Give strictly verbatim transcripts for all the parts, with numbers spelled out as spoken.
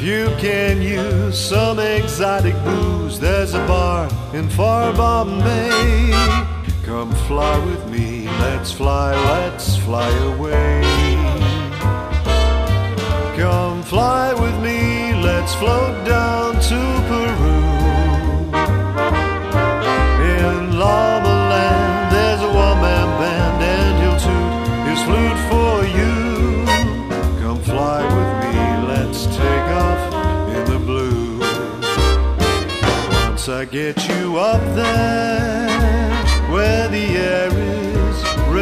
you can use some exotic booze, there's a bar in far Bombay. Come fly with me, let's fly, let's fly away. Come fly with me, let's float down to Peru. In Llama Land, there's a one-man band, and he'll toot his flute for you. Come fly with me, let's take off in the blue. Once I get you up there, where the air is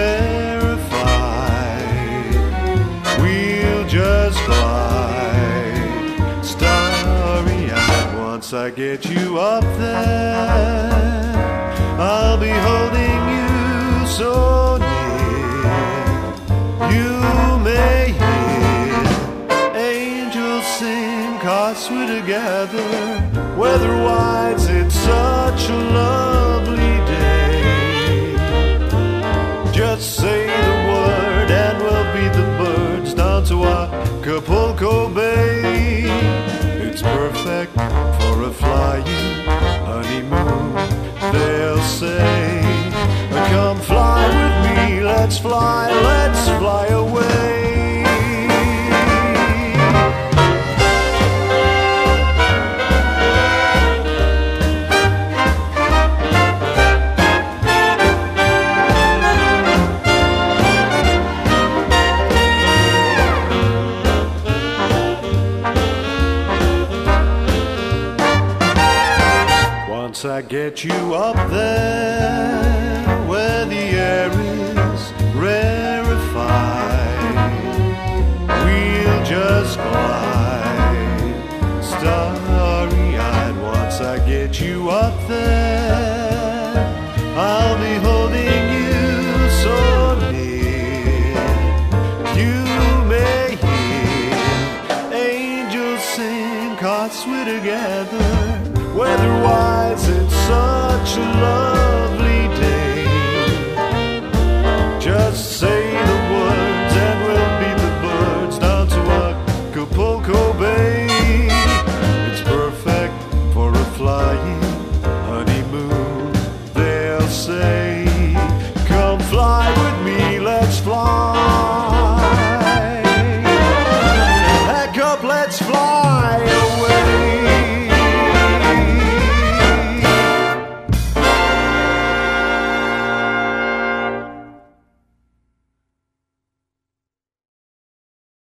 rarefied, we'll just glide, starry-eyed. Once I get you up there, I'll be holding you so near. You may hear angels sing, 'cause we're together. Weather-wise, it's such a lovely day. Just say the word and we'll beat the birds down to Acapulco Bay. It's perfect for a flying honeymoon, they'll say. Come fly with me, let's fly, let's fly away. Once I get you up there, where the air is rarefied, we'll just glide, starry-eyed. Once I get you up there, I'll be holding you so near. You may hear angels sing, 'cause we're together. Weather-wise, it's such a love.